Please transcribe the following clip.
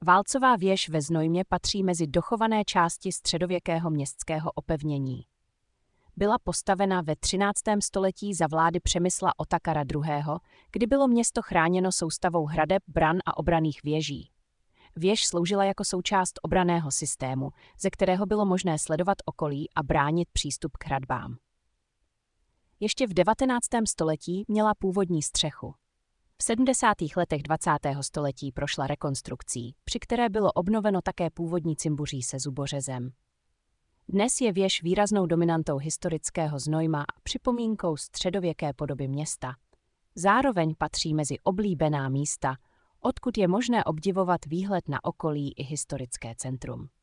Válcová věž ve Znojmě patří mezi dochované části středověkého městského opevnění. Byla postavena ve 13. století za vlády Přemysla Otakara II., kdy bylo město chráněno soustavou hradeb, bran a obranných věží. Věž sloužila jako součást obranného systému, ze kterého bylo možné sledovat okolí a bránit přístup k hradbám. Ještě v 19. století měla původní střechu. V 70. letech 20. století prošla rekonstrukcí, při které bylo obnoveno také původní cimbuří se zubořezem. Dnes je věž výraznou dominantou historického Znojma a připomínkou středověké podoby města. Zároveň patří mezi oblíbená místa, odkud je možné obdivovat výhled na okolí i historické centrum.